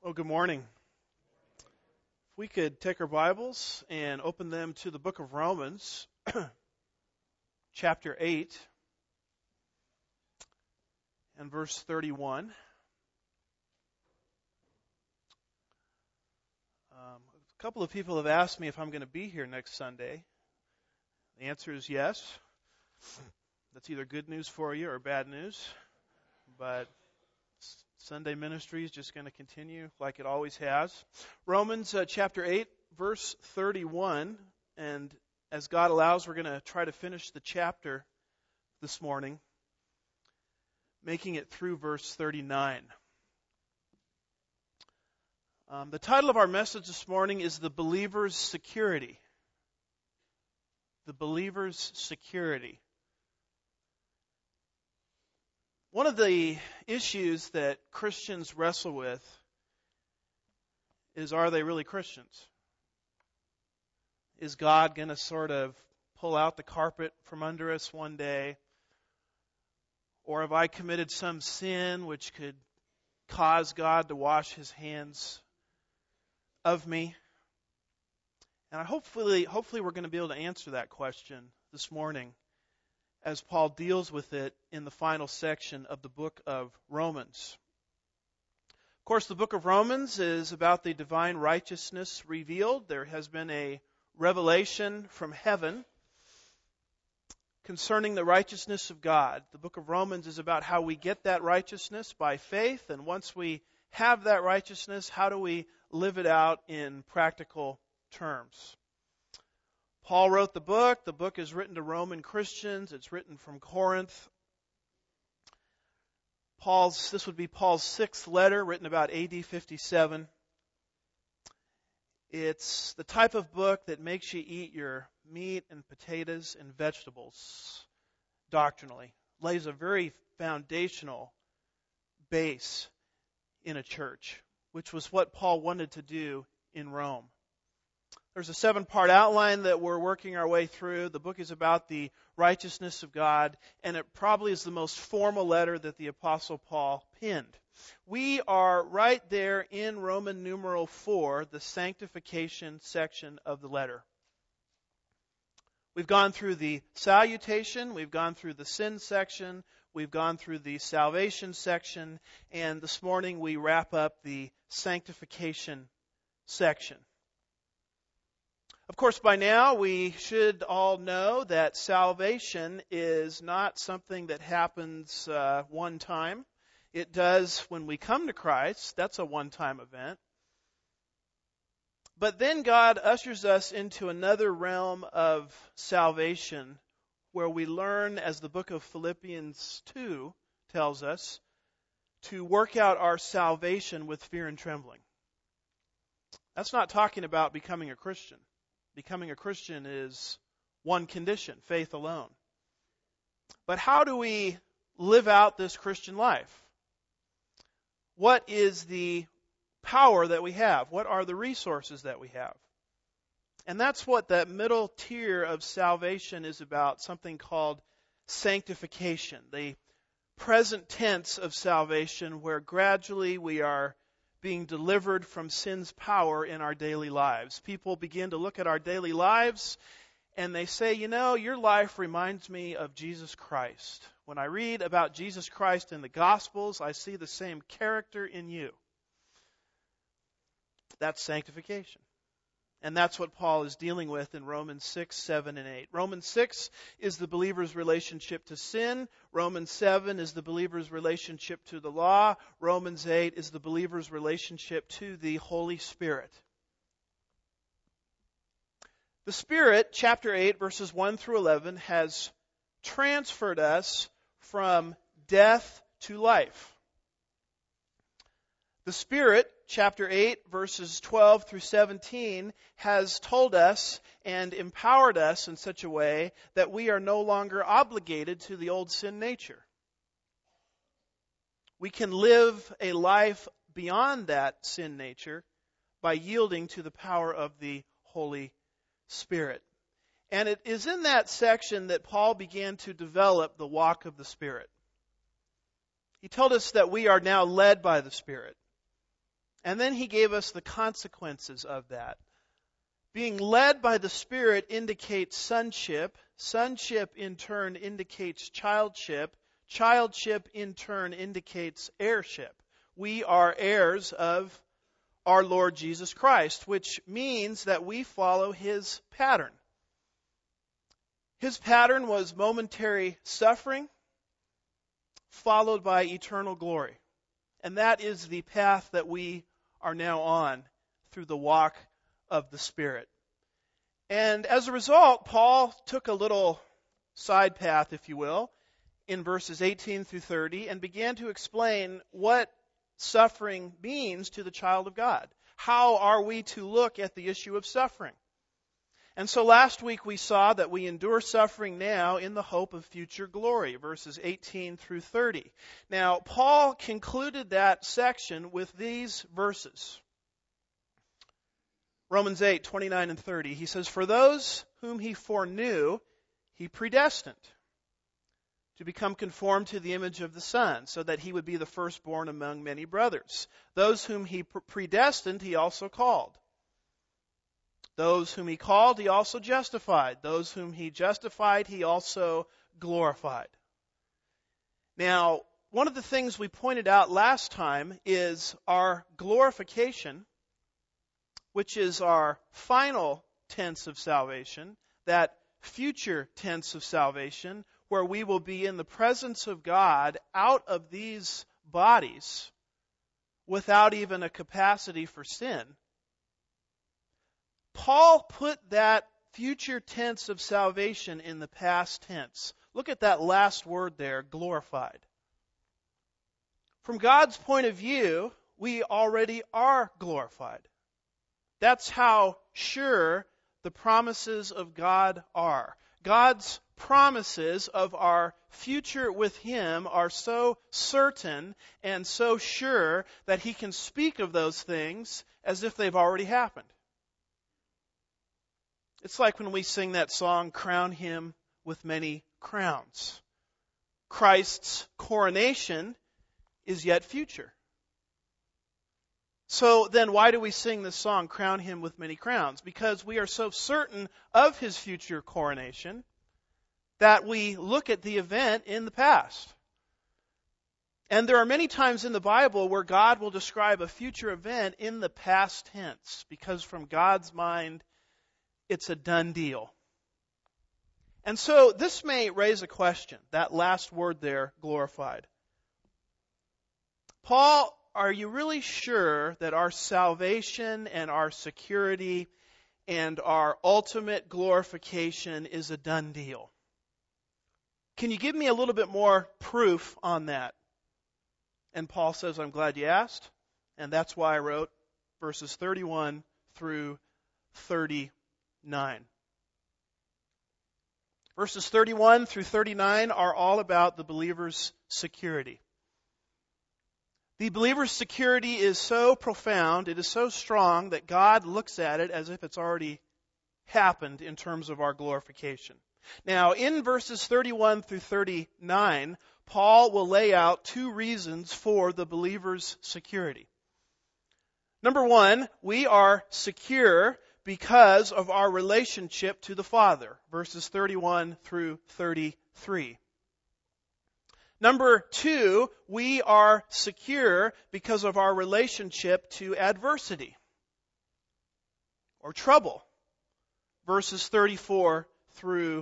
Well, good morning. If we could take our Bibles and open them to the book of Romans, chapter 8 and verse 31. A couple of people have asked me if I'm going to be here next Sunday. The answer is yes. That's either good news for you or bad news, but Sunday ministry is just going to continue like it always has. Romans chapter 8, verse 31, and as God allows, we're going to try to finish the chapter this morning, making it through verse 39. The title of our message this morning is The Believer's Security. The Believer's Security. One of the issues that Christians wrestle with is, are they really Christians? Is God going to sort of pull out the carpet from under us one day? Or have I committed some sin which could cause God to wash His hands of me? And hopefully we're going to be able to answer that question this morning as Paul deals with it in the final section of the book of Romans. Of course, the book of Romans is about the divine righteousness revealed. There has been a revelation from heaven concerning the righteousness of God. The book of Romans is about how we get that righteousness by faith, and once we have that righteousness, how do we live it out in practical terms? Paul wrote the book. The book is written to Roman Christians. It's written from Corinth. This would be Paul's sixth letter, written about AD 57. It's the type of book that makes you eat your meat and potatoes and vegetables doctrinally. Lays a very foundational base in a church, which was what Paul wanted to do in Rome. There's a 7-part outline that we're working our way through. The book is about the righteousness of God, and it probably is the most formal letter that the Apostle Paul penned. We are right there in Roman numeral 4, the sanctification section of the letter. We've gone through the salutation, we've gone through the sin section, we've gone through the salvation section, and this morning we wrap up the sanctification section. Of course, by now we should all know that salvation is not something that happens one time. It does when we come to Christ. That's a one-time event. But then God ushers us into another realm of salvation where we learn, as the book of Philippians 2 tells us, to work out our salvation with fear and trembling. That's not talking about becoming a Christian. Becoming a Christian is one condition, faith alone. But how do we live out this Christian life? What is the power that we have? What are the resources that we have? And that's what that middle tier of salvation is about, something called sanctification. The present tense of salvation, where gradually we are being delivered from sin's power in our daily lives. People begin to look at our daily lives and they say, you know, your life reminds me of Jesus Christ. When I read about Jesus Christ in the Gospels, I see the same character in you. That's sanctification. And that's what Paul is dealing with in Romans 6, 7, and 8. Romans 6 is the believer's relationship to sin. Romans 7 is the believer's relationship to the law. Romans 8 is the believer's relationship to the Holy Spirit. The Spirit, chapter 8, verses 1 through 11, has transferred us from death to life. The Spirit, chapter 8, verses 12 through 17, has told us and empowered us in such a way that we are no longer obligated to the old sin nature. We can live a life beyond that sin nature by yielding to the power of the Holy Spirit. And it is in that section that Paul began to develop the walk of the Spirit. He told us that we are now led by the Spirit. And then he gave us the consequences of that. Being led by the Spirit indicates sonship. Sonship in turn indicates childship. Childship in turn indicates heirship. We are heirs of our Lord Jesus Christ, which means that we follow His pattern. His pattern was momentary suffering, followed by eternal glory. And that is the path that we are now on through the walk of the Spirit. And as a result, Paul took a little side path, if you will, in verses 18 through 30 and began to explain what suffering means to the child of God. How are we to look at the issue of suffering? And so last week we saw that we endure suffering now in the hope of future glory, verses 18 through 30. Now, Paul concluded that section with these verses. Romans 8, 29 and 30. He says, "For those whom he foreknew, he predestined to become conformed to the image of the Son, so that he would be the firstborn among many brothers. Those whom he predestined, he also called. Those whom he called, he also justified. Those whom he justified, he also glorified." Now, one of the things we pointed out last time is our glorification, which is our final tense of salvation, that future tense of salvation, where we will be in the presence of God out of these bodies without even a capacity for sin. Paul put that future tense of salvation in the past tense. Look at that last word there, glorified. From God's point of view, we already are glorified. That's how sure the promises of God are. God's promises of our future with Him are so certain and so sure that He can speak of those things as if they've already happened. It's like when we sing that song, "Crown Him with Many Crowns." Christ's coronation is yet future. So then why do we sing this song, "Crown Him with Many Crowns"? Because we are so certain of His future coronation that we look at the event in the past. And there are many times in the Bible where God will describe a future event in the past tense, because from God's mind, it's a done deal. And so this may raise a question, that last word there, glorified. Paul, are you really sure that our salvation and our security and our ultimate glorification is a done deal? Can you give me a little bit more proof on that? And Paul says, I'm glad you asked. And that's why I wrote verses 31 through 39. Verses 31 through 39 are all about the believer's security. The believer's security is so profound, it is so strong, that God looks at it as if it's already happened in terms of our glorification. Now, in verses 31 through 39, Paul will lay out two reasons for the believer's security. Number one, we are secure because of our relationship to the Father, verses 31 through 33. Number two, we are secure because of our relationship to adversity or trouble, verses 34 through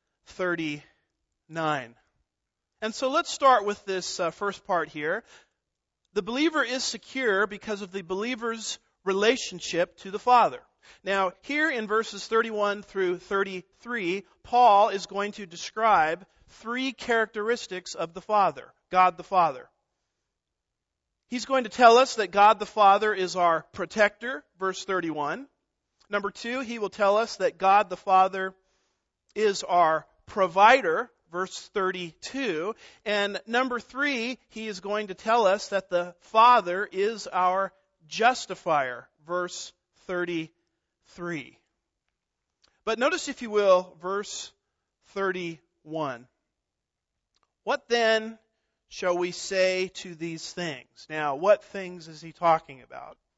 39. And so let's start with this first part here. The believer is secure because of the believer's relationship to the Father. Now, here in verses 31 through 33, Paul is going to describe three characteristics of the Father, God the Father. He's going to tell us that God the Father is our protector, verse 31. Number two, he will tell us that God the Father is our provider, verse 32. And number three, he is going to tell us that the Father is our justifier, verse 33. But notice, if you will, verse 31. What then shall we say to these things? Now, what things is he talking about?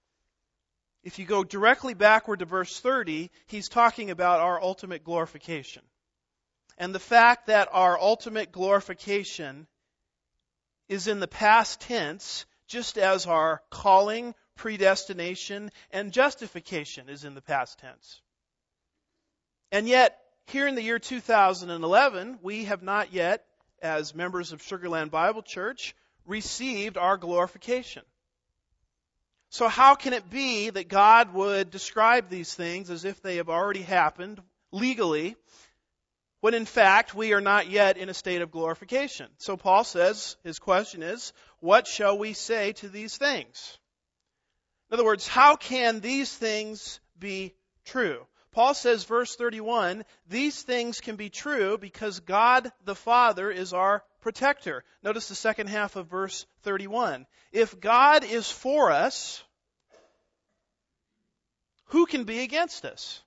If you go directly backward to verse 30, he's talking about our ultimate glorification. And the fact that our ultimate glorification is in the past tense, just as our calling, predestination, and justification is in the past tense. And yet, here in the year 2011, we have not yet, as members of Sugar Land Bible Church, received our glorification. So how can it be that God would describe these things as if they have already happened legally, when in fact we are not yet in a state of glorification? So Paul says, his question is, what shall we say to these things? In other words, how can these things be true? Paul says, verse 31, these things can be true because God the Father is our protector. Notice the second half of verse 31. If God is for us, who can be against us?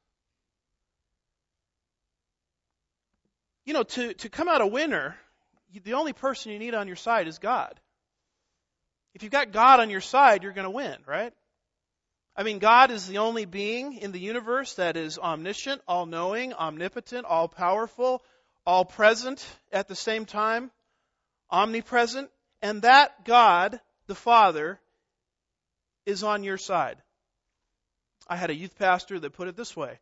You know, to come out a winner, the only person you need on your side is God. If you've got God on your side, you're going to win, right? I mean, God is the only being in the universe that is omniscient, all-knowing, omnipotent, all-powerful, all-present at the same time, omnipresent. And that God, the Father, is on your side. I had a youth pastor that put it this way.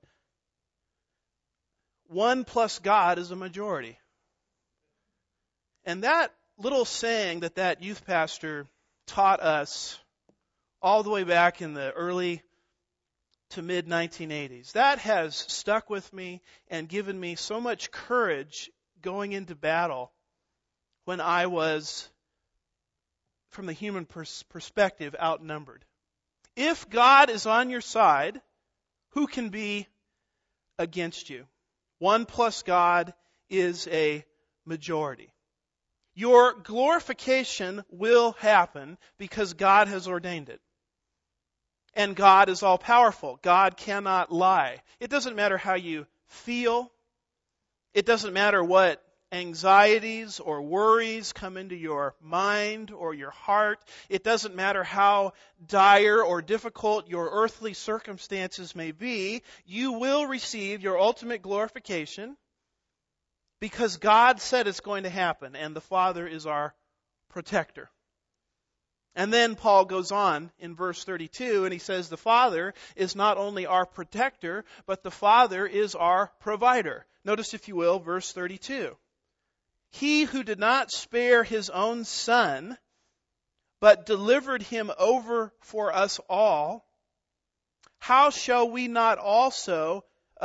1 plus God is a majority. And that little saying that youth pastor taught us all the way back in the early to mid-1980s, that has stuck with me and given me so much courage going into battle when I was, from the human perspective, outnumbered. If God is on your side, who can be against you? 1 plus God is a majority. Your glorification will happen because God has ordained it. And God is all-powerful. God cannot lie. It doesn't matter how you feel. It doesn't matter what anxieties or worries come into your mind or your heart. It doesn't matter how dire or difficult your earthly circumstances may be. You will receive your ultimate glorification because God said it's going to happen, and the Father is our protector. And then Paul goes on in verse 32, and he says the Father is not only our protector, but the Father is our provider. Notice, if you will, verse 32. He who did not spare his own Son, but delivered him over for us all, how will he not also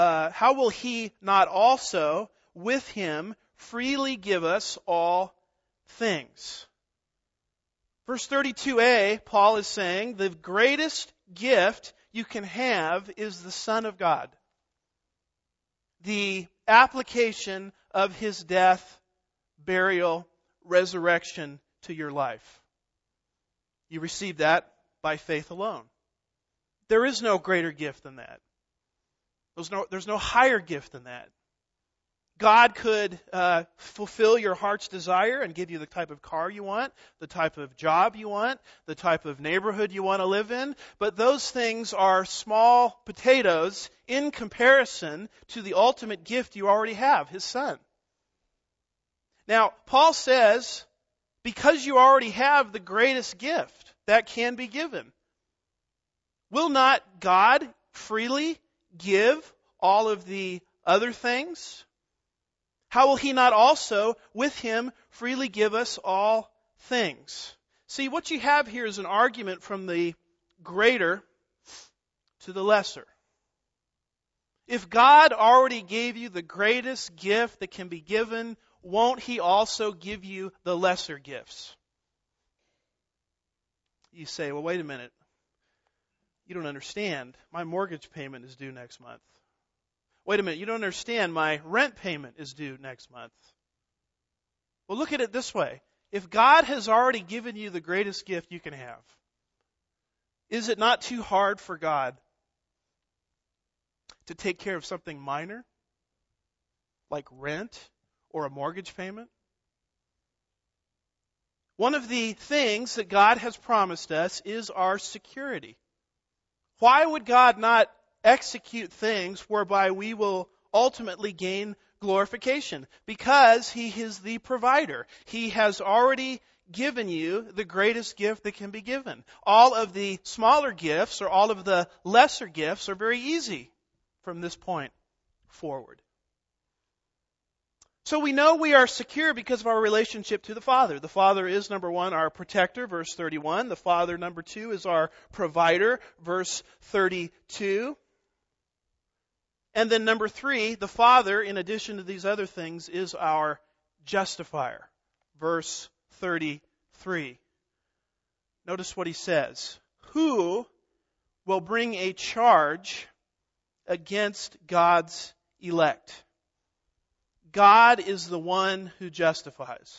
with him freely give us all things? Verse 32a, Paul is saying, the greatest gift you can have is the Son of God. The application of His death, burial, resurrection to your life. You receive that by faith alone. There is no greater gift than that. There's no higher gift than that. God could fulfill your heart's desire and give you the type of car you want, the type of job you want, the type of neighborhood you want to live in. But those things are small potatoes in comparison to the ultimate gift you already have, His Son. Now, Paul says, because you already have the greatest gift that can be given, will not God freely give all of the other things? How will He not also, with Him, freely give us all things? See, what you have here is an argument from the greater to the lesser. If God already gave you the greatest gift that can be given, won't He also give you the lesser gifts? You say, well, wait a minute. You don't understand. My mortgage payment is due next month. Wait a minute, you don't understand. My rent payment is due next month. Well, look at it this way. If God has already given you the greatest gift you can have, is it not too hard for God to take care of something minor, like rent or a mortgage payment? One of the things that God has promised us is our security. Why would God not execute things whereby we will ultimately gain glorification? Because He is the provider. He has already given you the greatest gift that can be given. All of the smaller gifts or all of the lesser gifts are very easy from this point forward. So we know we are secure because of our relationship to the Father. The Father is, number one, our protector, verse 31. The Father, number two, is our provider, verse 32. And then number three, the Father, in addition to these other things, is our justifier, verse 33. Notice what he says. Who will bring a charge against God's elect? God is the one who justifies.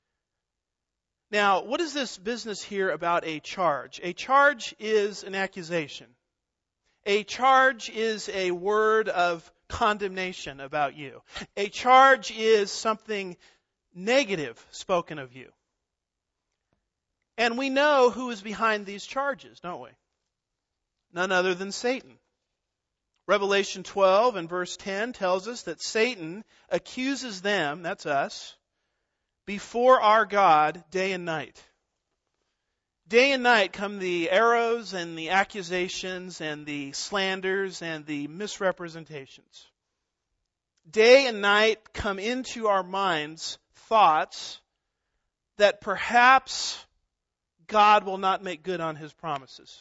Now, what is this business here about a charge? A charge is an accusation. A charge is a word of condemnation about you. A charge is something negative spoken of you. And we know who is behind these charges, don't we? None other than Satan. Revelation 12 and verse 10 tells us that Satan accuses them, that's us, before our God day and night. Day and night come the arrows and the accusations and the slanders and the misrepresentations. Day and night come into our minds thoughts that perhaps God will not make good on His promises.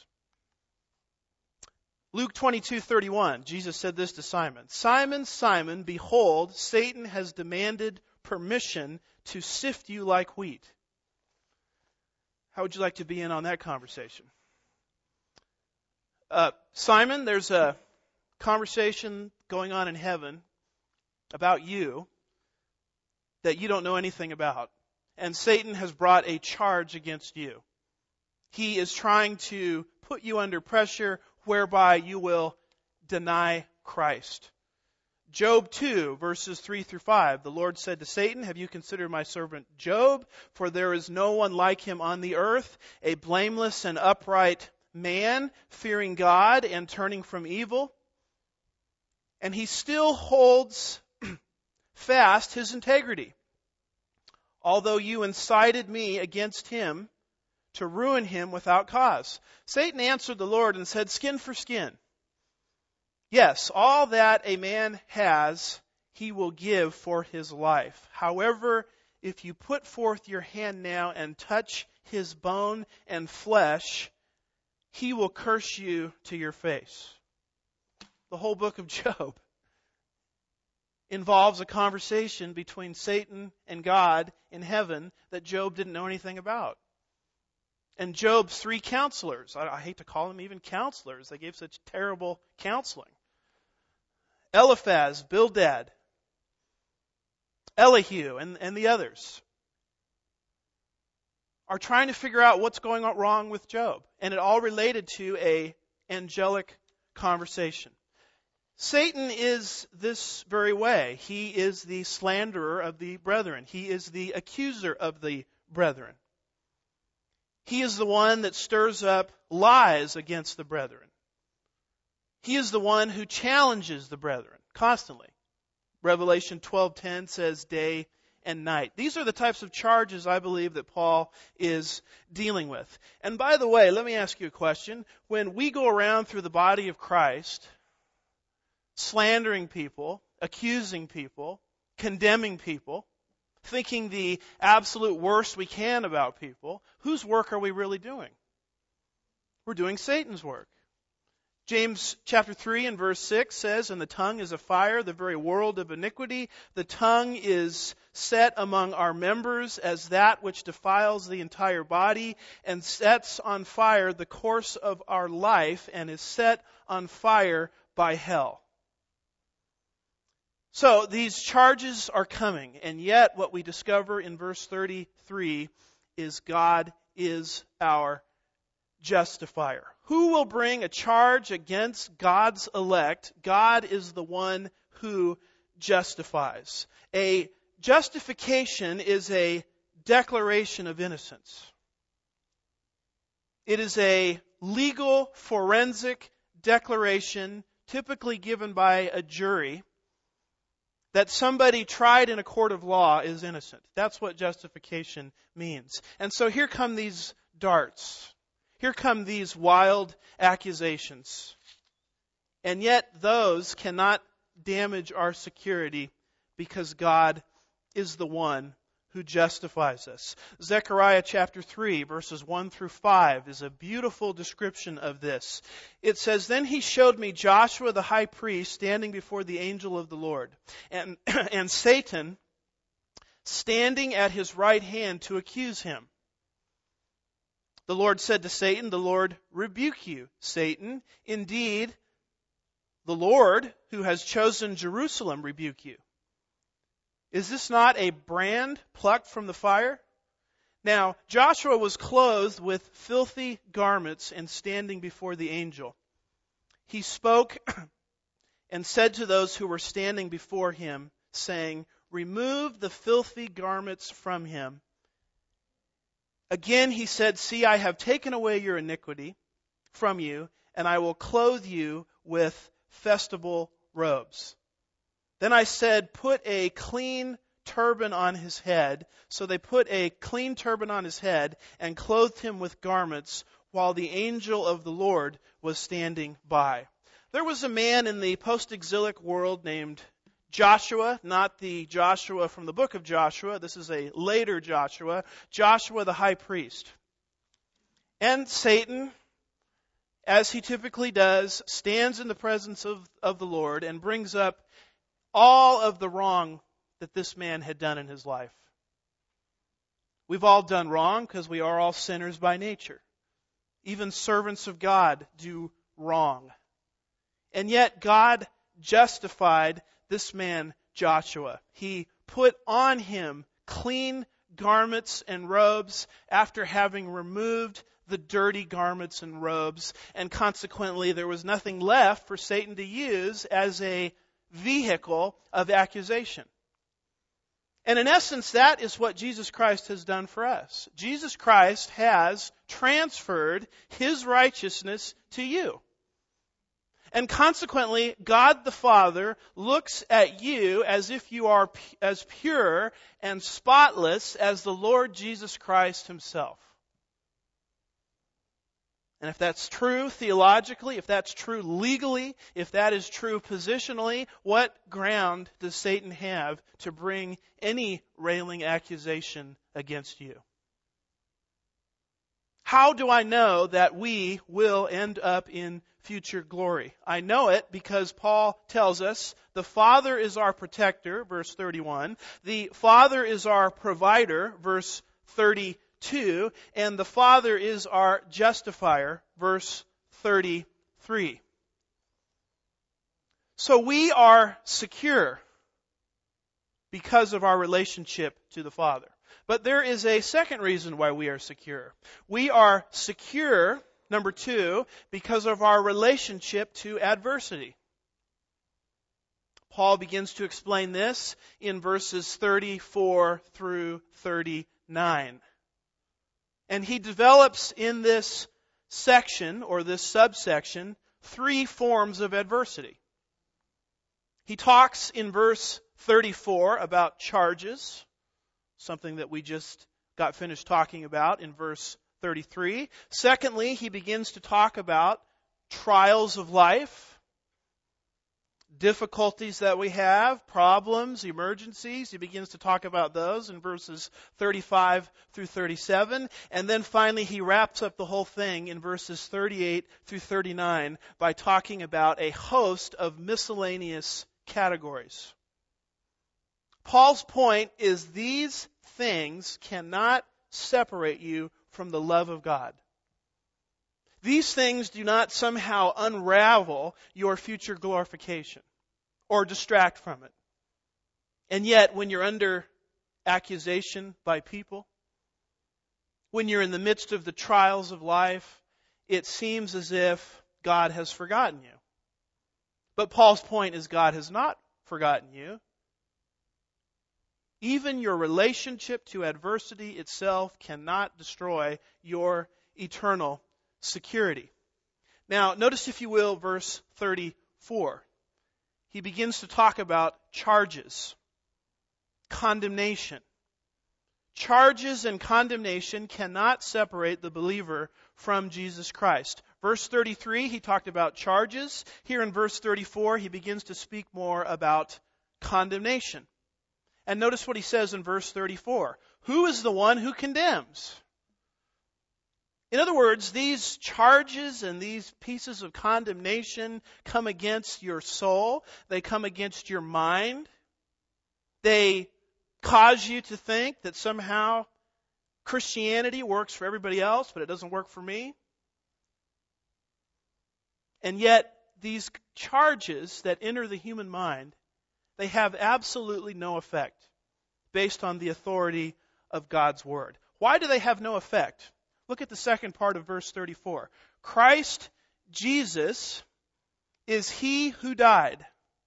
Luke 22:31, Jesus said this to Simon. Simon, Simon, behold, Satan has demanded permission to sift you like wheat. How would you like to be in on that conversation? Simon, there's a conversation going on in heaven about you that you don't know anything about. And Satan has brought a charge against you. He is trying to put you under pressure whereby you will deny Christ. Job 2, verses 3 through 5. The Lord said to Satan, have you considered my servant Job? For there is no one like him on the earth, a blameless and upright man, fearing God and turning from evil. And he still holds fast his integrity. Although you incited me against him to ruin him without cause. Satan answered the Lord and said, skin for skin. Yes, all that a man has, he will give for his life. However, if you put forth your hand now and touch his bone and flesh, he will curse you to your face. The whole book of Job involves a conversation between Satan and God in heaven that Job didn't know anything about. And Job's three counselors, I hate to call them even counselors, they gave such terrible counseling. Eliphaz, Bildad, Elihu, and the others are trying to figure out what's going on wrong with Job. And it all related to an angelic conversation. Satan is this very way. He is the slanderer of the brethren. He is the accuser of the brethren. He is the one that stirs up lies against the brethren. He is the one who challenges the brethren constantly. Revelation 12:10 says day and night. These are the types of charges I believe that Paul is dealing with. And by the way, let me ask you a question. When we go around through the body of Christ, slandering people, accusing people, condemning people, thinking the absolute worst we can about people, whose work are we really doing? We're doing Satan's work. James chapter 3 and verse 6 says, and the tongue is a fire, the very world of iniquity. The tongue is set among our members as that which defiles the entire body and sets on fire the course of our life and is set on fire by hell. So these charges are coming, and yet what we discover in verse 33 is God is our justifier. Who will bring a charge against God's elect? God is the one who justifies. A justification is a declaration of innocence. It is a legal, forensic declaration typically given by a jury that somebody tried in a court of law is innocent. That's what justification means. And so here come these darts. Here come these wild accusations. And yet those cannot damage our security because God is the one who justifies us. Zechariah chapter 3, verses 1 through 5 is a beautiful description of this. It says, "Then he showed me Joshua the high priest standing before the angel of the Lord, and Satan standing at his right hand to accuse him. The Lord said to Satan, 'The Lord rebuke you, Satan. Indeed, the Lord who has chosen Jerusalem rebuke you. Is this not a brand plucked from the fire?' Now, Joshua was clothed with filthy garments and standing before the angel. He spoke and said to those who were standing before him, saying, 'Remove the filthy garments from him.' Again he said, 'See, I have taken away your iniquity from you, and I will clothe you with festival robes.' Then I said, 'Put a clean turban on his head.' So they put a clean turban on his head and clothed him with garments, while the angel of the Lord was standing by." There was a man in the post-exilic world named Joshua, not the Joshua from the book of Joshua. This is a later Joshua, Joshua the high priest. And Satan, as he typically does, stands in the presence of the Lord and brings up all of the wrong that this man had done in his life. We've all done wrong because we are all sinners by nature. Even servants of God do wrong. And yet God justified this man, Joshua. He put on him clean garments and robes after having removed the dirty garments and robes. And consequently, there was nothing left for Satan to use as a vehicle of accusation. And in essence, that is what Jesus Christ has done for us. Jesus Christ has transferred his righteousness to you. And consequently, God the Father looks at you as if you are as pure and spotless as the Lord Jesus Christ himself. And if that's true theologically, if that's true legally, if that is true positionally, what ground does Satan have to bring any railing accusation against you? How do I know that we will end up in future glory? I know it because Paul tells us the Father is our protector, verse 31. The Father is our provider, verse 32. And the Father is our justifier, verse 33. So we are secure because of our relationship to the Father. But there is a second reason why we are secure. We are secure, number 2, because of our relationship to adversity. Paul begins to explain this in verses 34 through 39. And he develops in this section, or this subsection, 3 forms of adversity. He talks in verse 34 about charges, something that we just got finished talking about in verse 33. Secondly, he begins to talk about trials of life, difficulties that we have, problems, emergencies. He begins to talk about those in verses 35 through 37. And then finally he wraps up the whole thing in verses 38 through 39 by talking about a host of miscellaneous categories. Paul's point is these things cannot separate you from the love of God. These things do not somehow unravel your future glorification or distract from it. And yet, when you're under accusation by people, when you're in the midst of the trials of life, it seems as if God has forgotten you. But Paul's point is God has not forgotten you. Even your relationship to adversity itself cannot destroy your eternal security. Now, notice, if you will, verse 34. He begins to talk about charges, condemnation. Charges and condemnation cannot separate the believer from Jesus Christ. Verse 33, he talked about charges. Here in verse 34, he begins to speak more about condemnation. And notice what he says in verse 34. Who is the one who condemns? In other words, these charges and these pieces of condemnation come against your soul. They come against your mind. They cause you to think that somehow Christianity works for everybody else, but it doesn't work for me. And yet, these charges that enter the human mind, they have absolutely no effect based on the authority of God's Word. Why do they have no effect? Look at the second part of verse 34. Christ Jesus is He who died.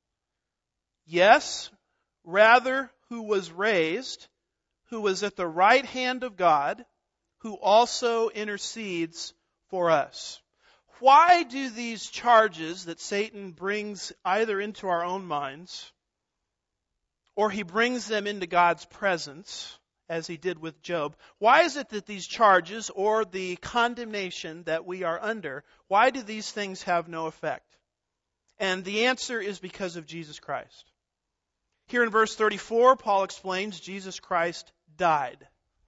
Yes, rather who was raised, who was at the right hand of God, who also intercedes for us. Why do these charges that Satan brings either into our own minds, or he brings them into God's presence, as he did with Job, why is it that these charges, or the condemnation that we are under, why do these things have no effect? And the answer is because of Jesus Christ. Here in verse 34, Paul explains Jesus Christ died.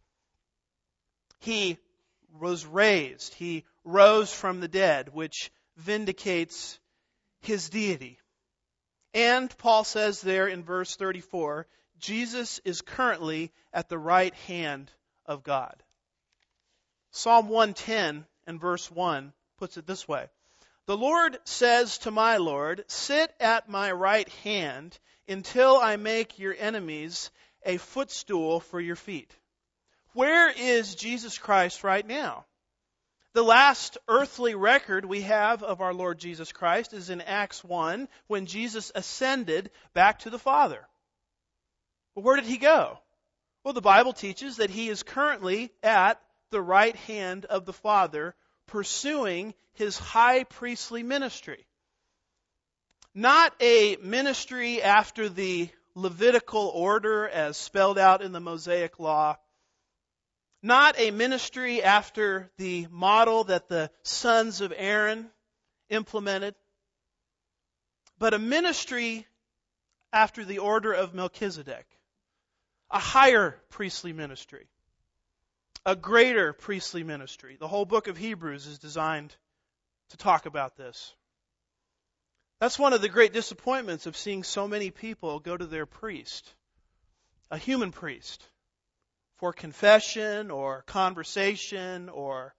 He was raised. He rose from the dead, which vindicates His deity. And Paul says there in verse 34, Jesus is currently at the right hand of God. Psalm 110 and verse 1 puts it this way. The Lord says to my Lord, sit at my right hand until I make your enemies a footstool for your feet. Where is Jesus Christ right now? The last earthly record we have of our Lord Jesus Christ is in Acts 1, when Jesus ascended back to the Father. Well, where did He go? Well, the Bible teaches that He is currently at the right hand of the Father, pursuing His high priestly ministry. Not a ministry after the Levitical order as spelled out in the Mosaic Law. Not a ministry after the model that the sons of Aaron implemented. But a ministry after the order of Melchizedek. A higher priestly ministry. A greater priestly ministry. The whole book of Hebrews is designed to talk about this. That's one of the great disappointments of seeing so many people go to their priest, a human priest, for confession or conversation or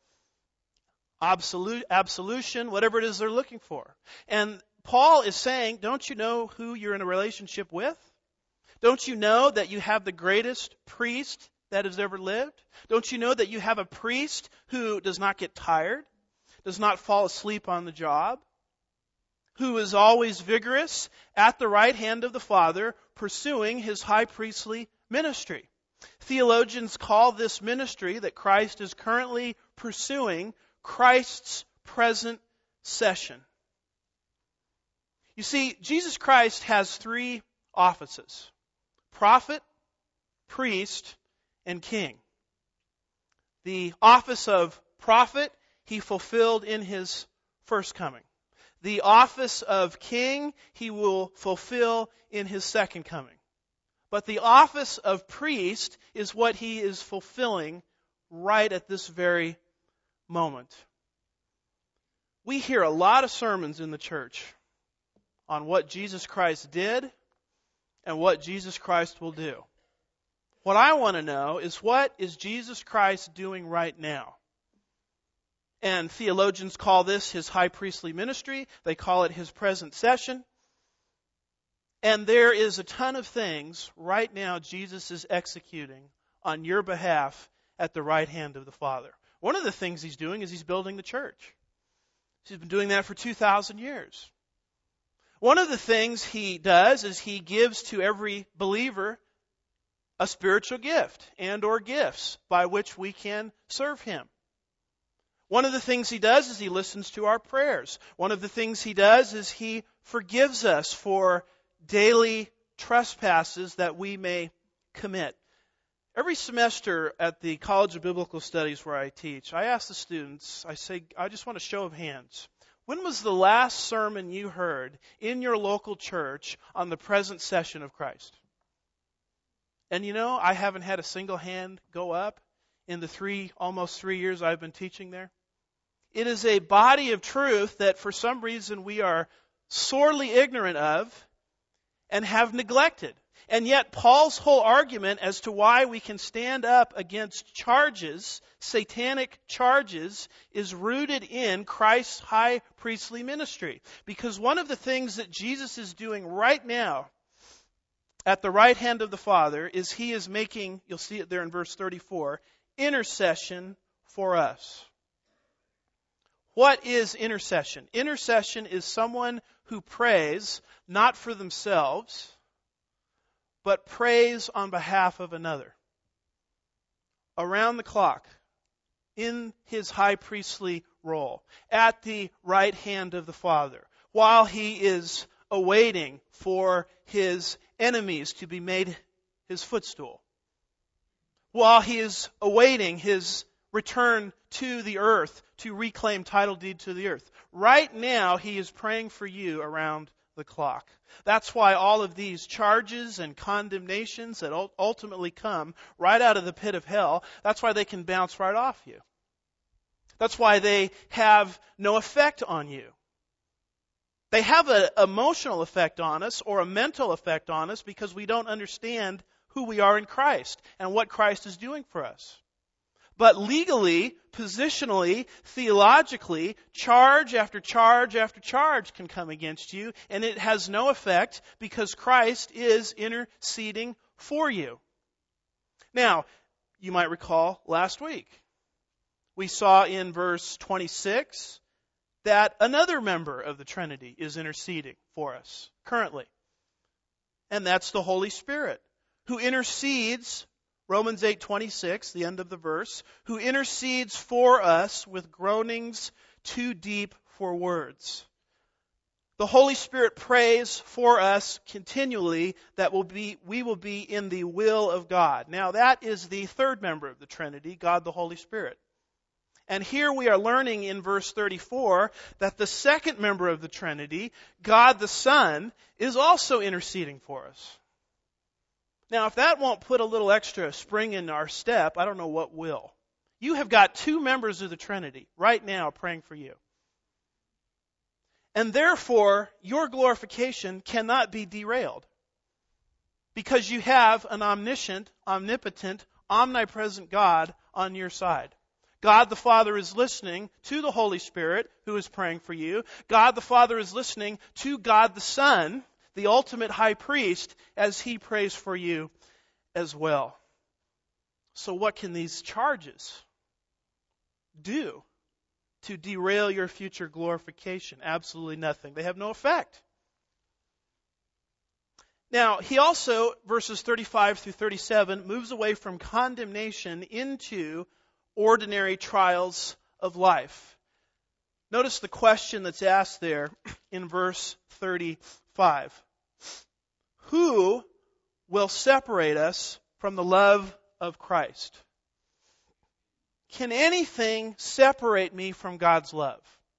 absolution, whatever it is they're looking for. And Paul is saying, don't you know who you're in a relationship with? Don't you know that you have the greatest priest that has ever lived? Don't you know that you have a priest who does not get tired, does not fall asleep on the job, who is always vigorous at the right hand of the Father, pursuing His high priestly ministry? Theologians call this ministry that Christ is currently pursuing Christ's present session. You see, Jesus Christ has three offices: prophet, priest, and king. The office of prophet He fulfilled in His first coming. The office of king He will fulfill in His second coming. But the office of priest is what He is fulfilling right at this very moment. We hear a lot of sermons in the church on what Jesus Christ did and what Jesus Christ will do. What I want to know is, what is Jesus Christ doing right now? And theologians call this His high priestly ministry. They call it His present session. And there is a ton of things right now Jesus is executing on your behalf at the right hand of the Father. One of the things He's doing is He's building the church. He's been doing that for 2,000 years. One of the things He does is He gives to every believer a spiritual gift and or gifts by which we can serve Him. One of the things He does is He listens to our prayers. One of the things He does is He forgives us for daily trespasses that we may commit. Every semester at the College of Biblical Studies where I teach, I ask the students, I say, I just want a show of hands. When was the last sermon you heard in your local church on the present session of Christ? And I haven't had a single hand go up in the almost 3 years I've been teaching there. It is a body of truth that for some reason we are sorely ignorant of and have neglected. And yet Paul's whole argument as to why we can stand up against charges, satanic charges, is rooted in Christ's high priestly ministry. Because one of the things that Jesus is doing right now at the right hand of the Father is He is making, you'll see it there in verse 34, intercession for us. What is intercession? Intercession is someone who prays not for themselves, but prays on behalf of another. Around the clock, in His high priestly role, at the right hand of the Father, while He is awaiting for His enemies to be made His footstool, while He is awaiting His return to the earth to reclaim title deed to the earth. Right now, He is praying for you around the clock. That's why all of these charges and condemnations that ultimately come right out of the pit of hell, that's why they can bounce right off you. That's why they have no effect on you. They have an emotional effect on us or a mental effect on us because we don't understand who we are in Christ and what Christ is doing for us. But legally, positionally, theologically, charge after charge after charge can come against you, and it has no effect because Christ is interceding for you. Now, you might recall last week, we saw in verse 26 that another member of the Trinity is interceding for us currently. And that's the Holy Spirit, who intercedes, Romans 8:26, the end of the verse, who intercedes for us with groanings too deep for words. The Holy Spirit prays for us continually that we will be in the will of God. Now that is the third member of the Trinity, God the Holy Spirit. And here we are learning in verse 34 that the second member of the Trinity, God the Son, is also interceding for us. Now, if that won't put a little extra spring in our step, I don't know what will. You have got two members of the Trinity right now praying for you. And therefore, your glorification cannot be derailed. Because you have an omniscient, omnipotent, omnipresent God on your side. God the Father is listening to the Holy Spirit who is praying for you. God the Father is listening to God the Son, the ultimate high priest, as He prays for you as well. So what can these charges do to derail your future glorification? Absolutely nothing. They have no effect. Now, he also, verses 35 through 37, moves away from condemnation into ordinary trials of life. Notice the question that's asked there in verse 35. Who will separate us from the love of Christ? Can anything separate me from God's love?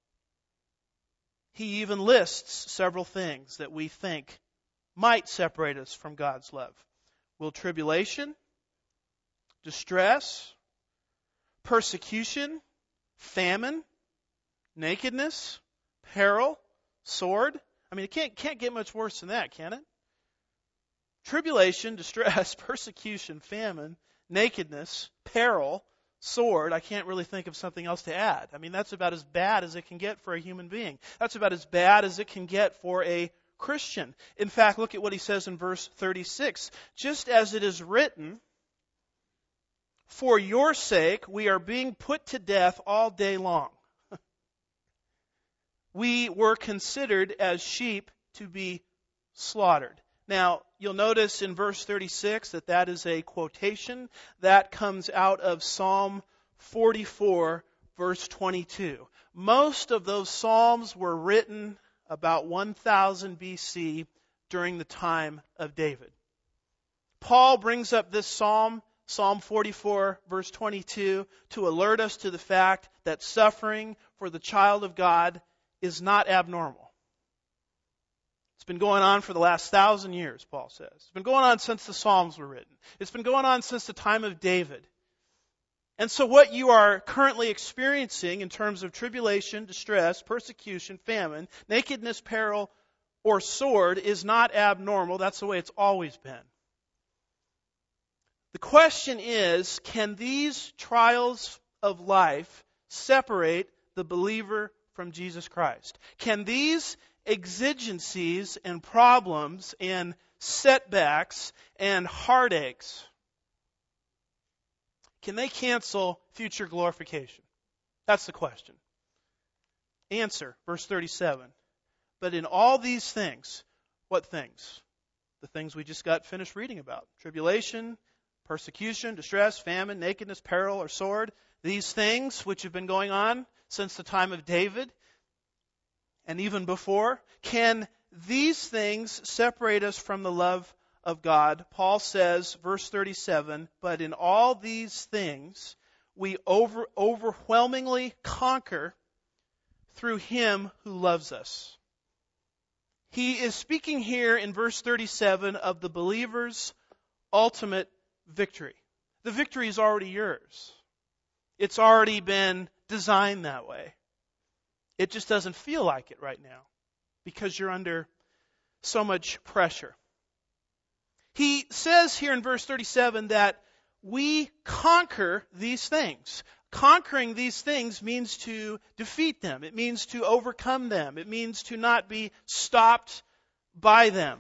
He even lists several things that we think might separate us from God's love. Will tribulation, distress, persecution, famine, nakedness, peril, sword? I mean, it can't get much worse than that, can it? Tribulation, distress, persecution, famine, nakedness, peril, sword. I can't really think of something else to add. I mean, that's about as bad as it can get for a human being. That's about as bad as it can get for a Christian. In fact, look at what he says in verse 36. Just as it is written, for your sake we are being put to death all day long. We were considered as sheep to be slaughtered. Now, you'll notice in verse 36 that is a quotation that comes out of Psalm 44, verse 22. Most of those Psalms were written about 1000 BC during the time of David. Paul brings up this psalm, Psalm 44, verse 22, to alert us to the fact that suffering for the child of God is not abnormal. It's been going on for the last 1,000 years, Paul says. It's been going on since the Psalms were written. It's been going on since the time of David. And so what you are currently experiencing in terms of tribulation, distress, persecution, famine, nakedness, peril, or sword is not abnormal. That's the way it's always been. The question is, can these trials of life separate the believer from Jesus Christ? Can these exigencies and problems and setbacks and heartaches, can they cancel future glorification? That's the question. Answer, verse 37. But in all these things, what things? The things we just got finished reading about. Tribulation, persecution, distress, famine, nakedness, peril, or sword. These things which have been going on since the time of David and even before. Can these things separate us from the love of God? Paul says, verse 37, but in all these things we overwhelmingly conquer through Him who loves us. He is speaking here in verse 37 of the believer's ultimate victory. The victory is already yours. It's already been designed that way. It just doesn't feel like it right now because you're under so much pressure. He says here in verse 37 that we conquer these things. Conquering these things means to defeat them. It means to overcome them. It means to not be stopped by them.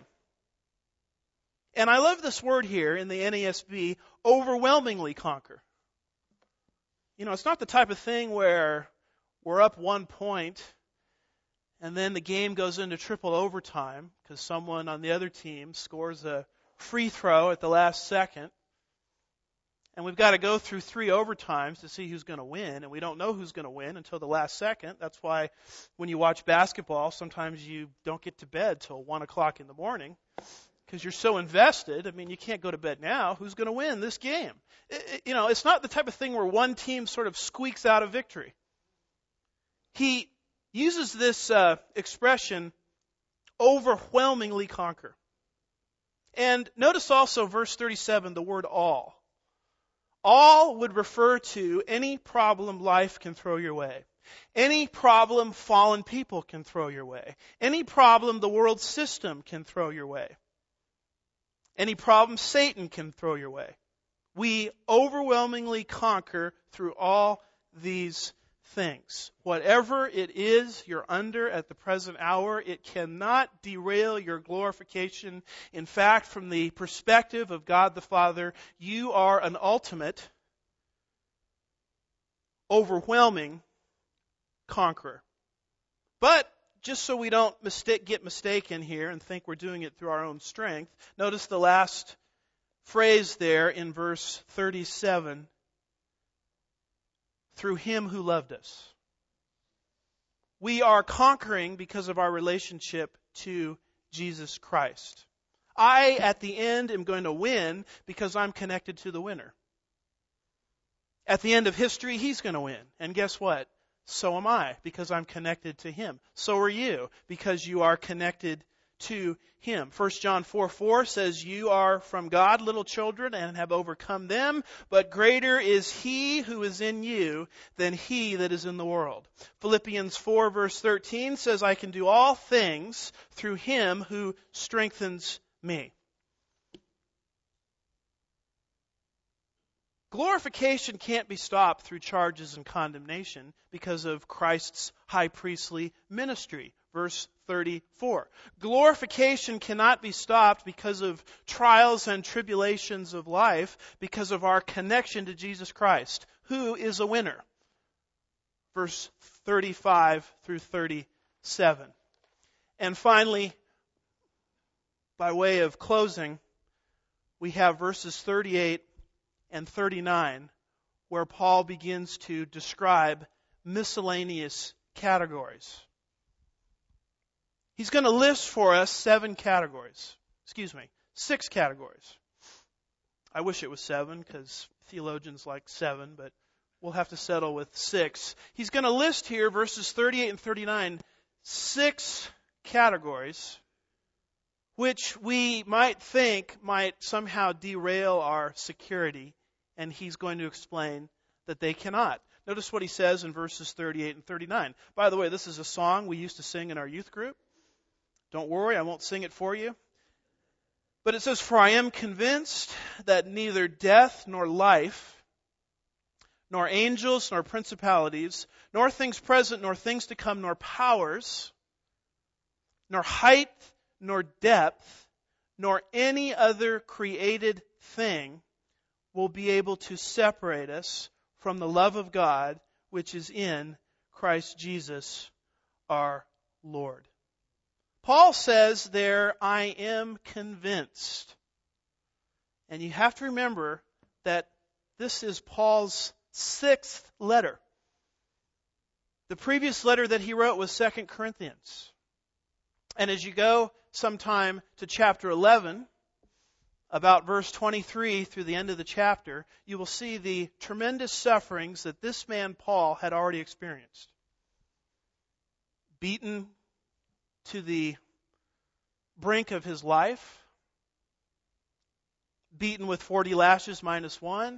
And I love this word here in the NASB, overwhelmingly conquer. You know, it's not the type of thing where we're up 1 point and then the game goes into triple overtime because someone on the other team scores a free throw at the last second. And we've got to go through 3 overtimes to see who's going to win. And we don't know who's going to win until the last second. That's why when you watch basketball, sometimes you don't get to bed till 1 o'clock in the morning because you're so invested. I mean, you can't go to bed now. Who's going to win this game? It's not the type of thing where one team sort of squeaks out a victory. He uses this expression, overwhelmingly conquer. And notice also verse 37, the word all. All would refer to any problem life can throw your way. Any problem fallen people can throw your way. Any problem the world system can throw your way. Any problem Satan can throw your way. We overwhelmingly conquer through all these things. Whatever it is you're under at the present hour, it cannot derail your glorification. In fact, from the perspective of God the Father, you are an ultimate, overwhelming conqueror. But just so we don't get mistaken here and think we're doing it through our own strength, notice the last phrase there in verse 37. Through Him who loved us. We are conquering because of our relationship to Jesus Christ. I, at the end, am going to win because I'm connected to the winner. At the end of history, He's going to win. And guess what? So am I, because I'm connected to Him. So are you, because you are connected to Him. 1 John 4:4 says, you are from God, little children, and have overcome them, but greater is He who is in you than he that is in the world. Philippians 4 verse 13 says, I can do all things through Him who strengthens me. Glorification can't be stopped through charges and condemnation because of Christ's high priestly ministry. Verse 34. Glorification cannot be stopped because of trials and tribulations of life because of our connection to Jesus Christ, who is a winner. Verse 35 through 37. And finally, by way of closing, we have verses 38 and 39, where Paul begins to describe miscellaneous categories. He's going to list for us 6 categories. I wish it was 7 because theologians like 7, but we'll have to settle with 6. He's going to list here, verses 38 and 39, 6 categories which we might think might somehow derail our security, and he's going to explain that they cannot. Notice what he says in verses 38 and 39. By the way, this is a song we used to sing in our youth group. Don't worry, I won't sing it for you. But it says, "For I am convinced that neither death nor life, nor angels nor principalities, nor things present nor things to come, nor powers, nor height nor depth, nor any other created thing will be able to separate us from the love of God which is in Christ Jesus our Lord." Paul says there, "I am convinced." And you have to remember that this is Paul's 6th letter. The previous letter that he wrote was 2 Corinthians. And as you go sometime to chapter 11, about verse 23 through the end of the chapter, you will see the tremendous sufferings that this man Paul had already experienced. Beaten to the brink of his life, beaten with 40 lashes minus 1,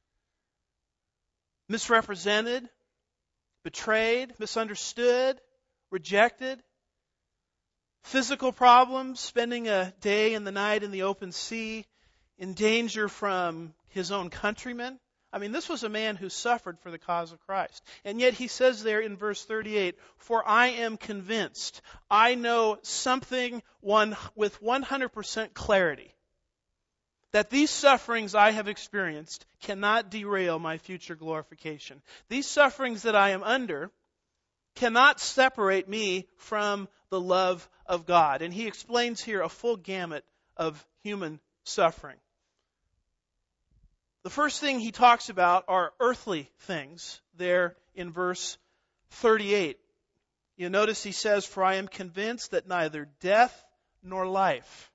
misrepresented, betrayed, misunderstood, rejected, physical problems, spending a day and the night in the open sea, in danger from his own countrymen. I mean, this was a man who suffered for the cause of Christ. And yet he says there in verse 38, "For I am convinced." I know something with 100% clarity that these sufferings I have experienced cannot derail my future glorification. These sufferings that I am under cannot separate me from the love of God. And he explains here a full gamut of human suffering. The first thing he talks about are earthly things there in verse 38. You notice he says, "For I am convinced that neither death nor life."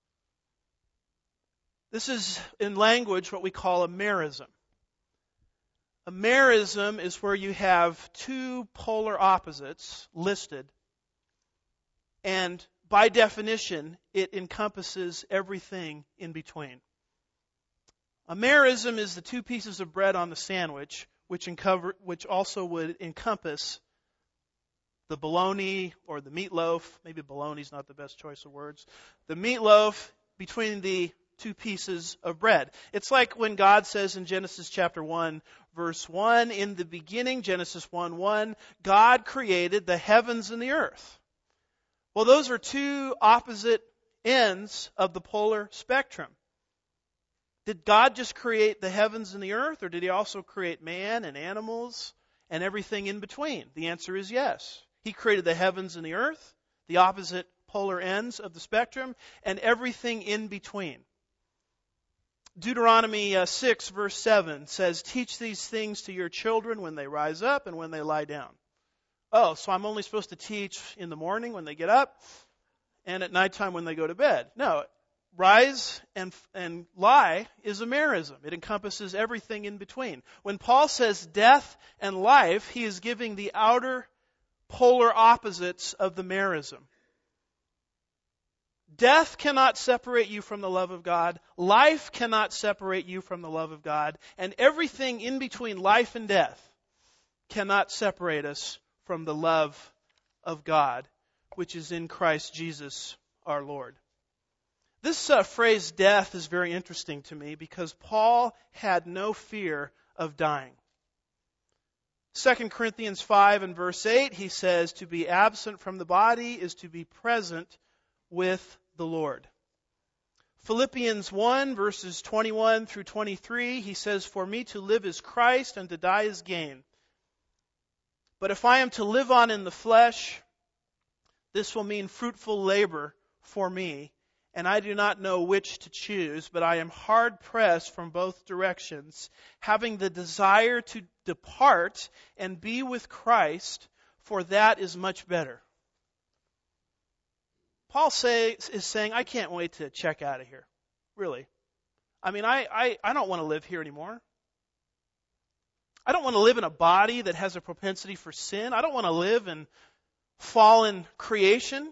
This is in language what we call a merism. A merism is where you have 2 polar opposites listed, and by definition, it encompasses everything in between. A merism is the 2 pieces of bread on the sandwich, which also would encompass the bologna or the meatloaf. Maybe bologna is not the best choice of words. The meatloaf between the 2 pieces of bread. It's like when God says in Genesis chapter 1, verse 1, "In the beginning," Genesis 1:1, "God created the heavens and the earth." Well, those are 2 opposite ends of the polar spectrum. Did God just create the heavens and the earth, or did he also create man and animals and everything in between? The answer is yes. He created the heavens and the earth, the opposite polar ends of the spectrum, and everything in between. Deuteronomy 6 verse 7 says, "Teach these things to your children when they rise up and when they lie down." Oh, so I'm only supposed to teach in the morning when they get up and at nighttime when they go to bed. No, rise and lie is a merism. It encompasses everything in between. When Paul says death and life, he is giving the outer polar opposites of the merism. Death cannot separate you from the love of God. Life cannot separate you from the love of God. And everything in between life and death cannot separate us from the love of God, which is in Christ Jesus our Lord. This phrase death is very interesting to me because Paul had no fear of dying. 2 Corinthians 5 and verse 8, he says, "To be absent from the body is to be present with the Lord." Philippians 1 verses 21 through 23, he says, "For me to live is Christ and to die is gain. But if I am to live on in the flesh, this will mean fruitful labor for me. and I do not know which to choose, but I am hard pressed from both directions, having the desire to depart and be with Christ, for that is much better. Paul is saying, I can't wait to check out of here. Really. I mean, I don't want to live here anymore. I don't want to live in a body that has a propensity for sin. I don't want to live in fallen creation.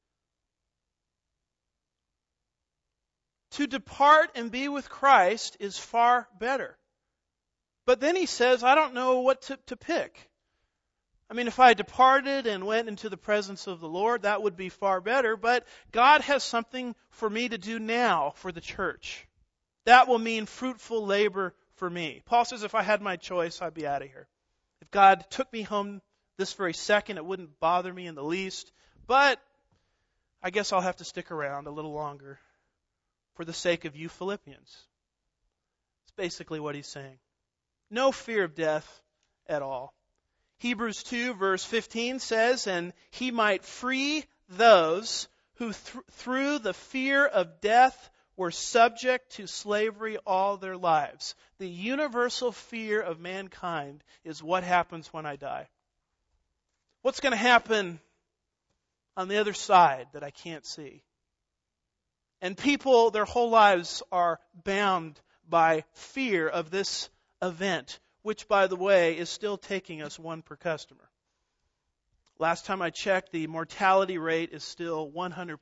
To depart and be with Christ is far better. But then he says, I don't know what to pick. I mean, if I departed and went into the presence of the Lord, that would be far better. But God has something for me to do now for the church. That will mean fruitful labor for me. Paul says if I had my choice, I'd be out of here. If God took me home this very second, it wouldn't bother me in the least. But I guess I'll have to stick around a little longer for the sake of you Philippians. It's basically what he's saying. No fear of death at all. Hebrews 2 verse 15 says, and he might free those who through the fear of death were subject to slavery all their lives. The universal fear of mankind is what happens when I die. What's going to happen on the other side that I can't see? And people, their whole lives are bound by fear of this event, which, by the way, is still taking us one per customer. Last time I checked, the mortality rate is still 100%.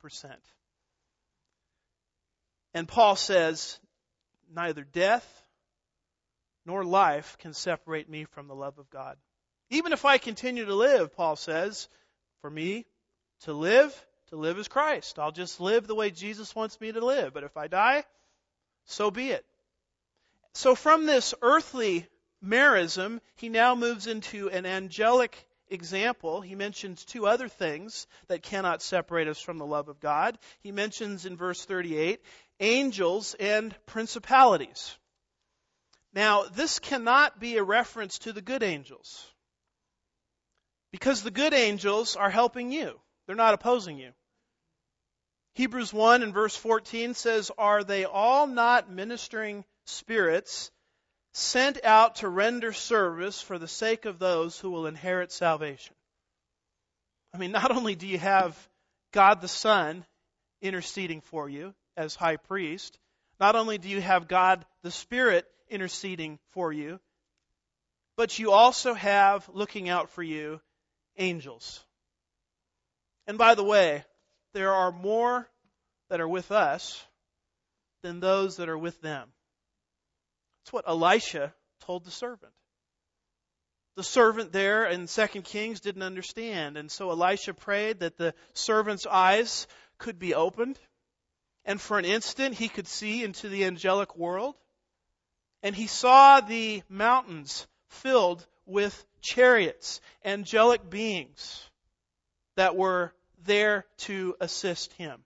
And Paul says, neither death nor life can separate me from the love of God. Even if I continue to live, Paul says, for me to live is Christ. I'll just live the way Jesus wants me to live. But if I die, so be it. So from this earthly merism, he now moves into an angelic example. He mentions two other things that cannot separate us from the love of God. He mentions in verse 38, angels and principalities. Now, this cannot be a reference to the good angels, because the good angels are helping you. They're not opposing you. Hebrews 1 and verse 14 says, are they all not ministering spirits sent out to render service for the sake of those who will inherit salvation? I mean, not only do you have God the Son interceding for you as high priest, not only do you have God the Spirit interceding for you, but you also have, looking out for you, angels. And by the way, there are more that are with us than those that are with them. That's what Elisha told the servant. The servant there in 2 Kings didn't understand, and so Elisha prayed that the servant's eyes could be opened, and for an instant he could see into the angelic world, and he saw the mountains filled with chariots, angelic beings that were there to assist him.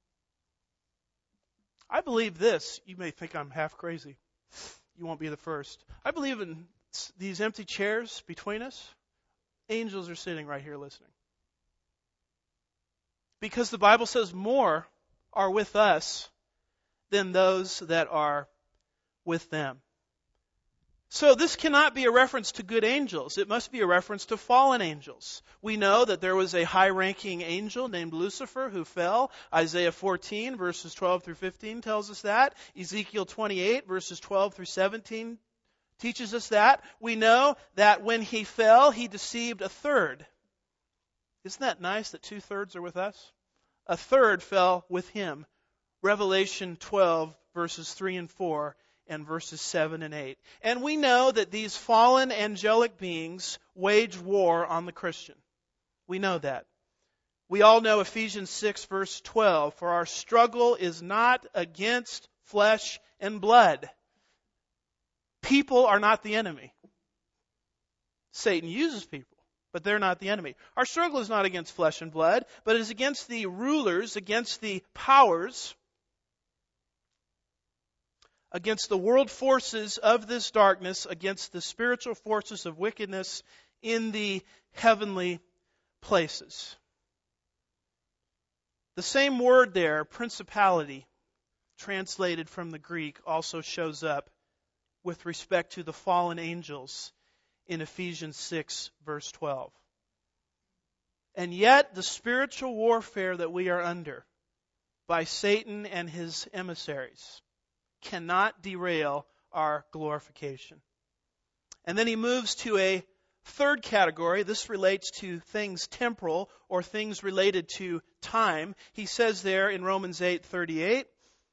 I believe this. You may think I'm half crazy. You won't be the first. I believe in these empty chairs between us. Angels are sitting right here listening. Because the Bible says more are with us than those that are with them. So this cannot be a reference to good angels. It must be a reference to fallen angels. We know that there was a high-ranking angel named Lucifer who fell. Isaiah 14 verses 12 through 15 tells us that. Ezekiel 28 verses 12 through 17 teaches us that. We know that when he fell, he deceived a third. Isn't that nice that 2/3 are with us? A third fell with him. Revelation 12 verses 3 and 4. And verses 7 and 8. And we know that these fallen angelic beings wage war on the Christian. We know that. We all know Ephesians 6 verse 12. For our struggle is not against flesh and blood. People are not the enemy. Satan uses people, but they're not the enemy. Our struggle is not against flesh and blood, but it is against the rulers, against the powers, against the world forces of this darkness, against the spiritual forces of wickedness in the heavenly places. The same word there, principality, translated from the Greek, also shows up with respect to the fallen angels in Ephesians 6, verse 12. And yet, the spiritual warfare that we are under by Satan and his emissaries cannot derail our glorification. And then he moves to a third category. This relates to things temporal or things related to time. He says there in Romans 8:38,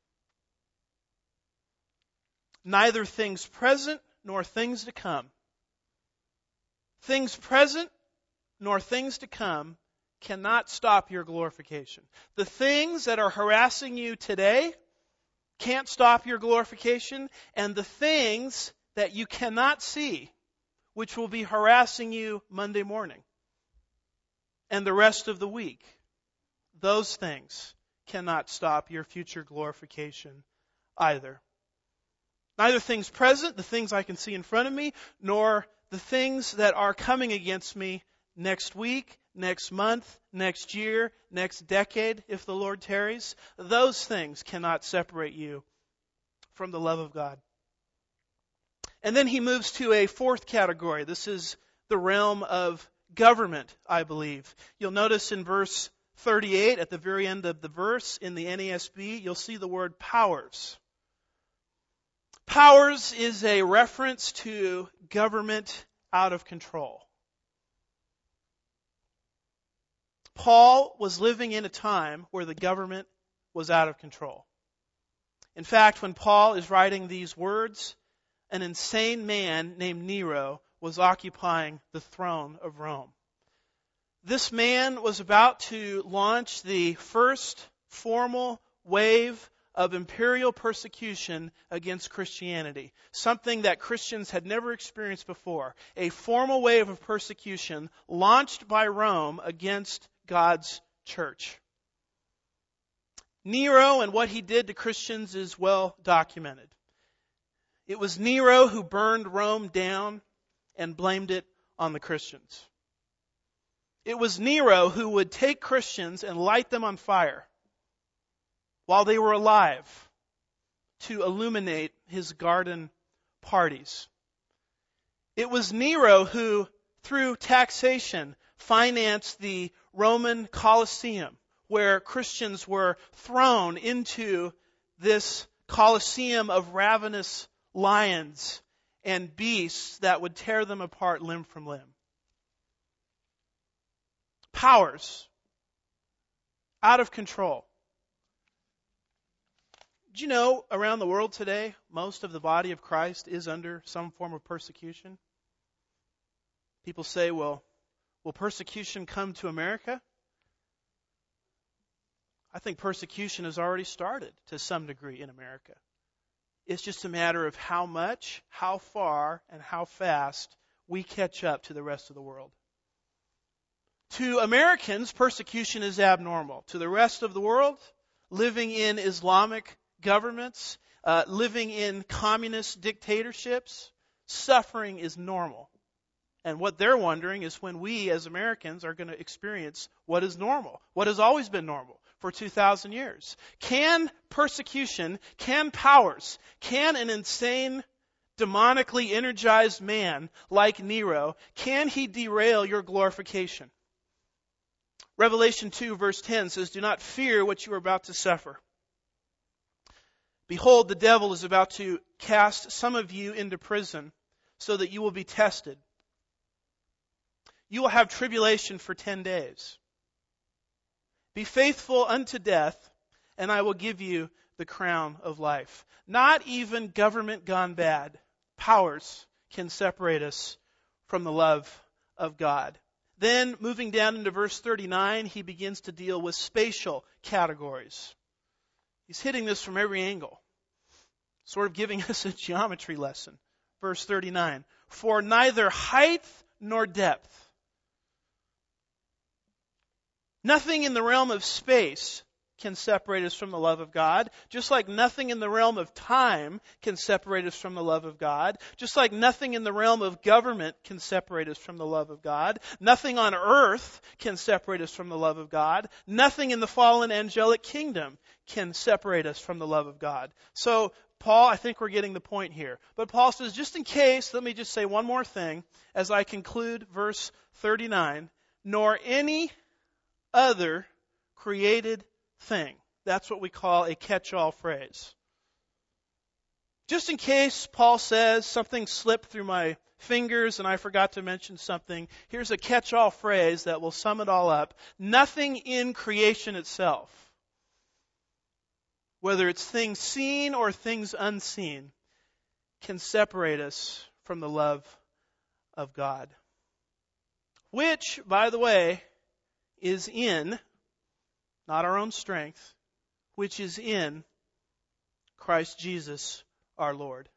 neither things present nor things to come. Things present nor things to come cannot stop your glorification. The things that are harassing you today can't stop your glorification, and the things that you cannot see, which will be harassing you Monday morning and the rest of the week, those things cannot stop your future glorification either. Neither things present, the things I can see in front of me, nor the things that are coming against me next week, next month, next year, next decade, if the Lord tarries. Those things cannot separate you from the love of God. And then he moves to a fourth category. This is the realm of government, I believe. You'll notice in verse 38, at the very end of the verse, in the NASB, you'll see the word powers. Powers is a reference to government out of control. Paul was living in a time where the government was out of control. In fact, when Paul is writing these words, an insane man named Nero was occupying the throne of Rome. This man was about to launch the first formal wave of imperial persecution against Christianity, something that Christians had never experienced before. A formal wave of persecution launched by Rome against God's church. Nero and what he did to Christians is well documented. It was Nero who burned Rome down and blamed it on the Christians. It was Nero who would take Christians and light them on fire while they were alive to illuminate his garden parties. It was Nero who, through taxation, financed the Roman Colosseum, where Christians were thrown into this Colosseum of ravenous lions and beasts that would tear them apart limb from limb. Powers out of control. Did you know around the world today, most of the body of Christ is under some form of persecution? People say, well, will persecution come to America? I think persecution has already started to some degree in America. It's just a matter of how much, how far, and how fast we catch up to the rest of the world. To Americans, persecution is abnormal. To the rest of the world, living in Islamic governments, living in communist dictatorships, suffering is normal. And what they're wondering is when we as Americans are going to experience what is normal, what has always been normal for 2,000 years. Can persecution, can powers, can an insane, demonically energized man like Nero, can he derail your glorification? Revelation 2 verse 10 says, do not fear what you are about to suffer. Behold, the devil is about to cast some of you into prison so that you will be tested. You will have tribulation for 10 days. Be faithful unto death, and I will give you the crown of life. Not even government gone bad, powers can separate us from the love of God. Then, moving down into verse 39, he begins to deal with spatial categories. He's hitting this from every angle, sort of giving us a geometry lesson. Verse 39, for neither height nor depth, nothing in the realm of space can separate us from the love of God, just like nothing in the realm of time can separate us from the love of God, just like nothing in the realm of government can separate us from the love of God, nothing on earth can separate us from the love of God, nothing in the fallen angelic kingdom can separate us from the love of God. So, Paul, I think we're getting the point here. But Paul says, just in case, let me just say one more thing as I conclude verse 39, nor any other created thing. That's what we call a catch-all phrase. Just in case Paul says something slipped through my fingers and I forgot to mention something, here's a catch-all phrase that will sum it all up. Nothing in creation itself, whether it's things seen or things unseen, can separate us from the love of God. Which, by the way, is in, not our own strength, which is in Christ Jesus our Lord.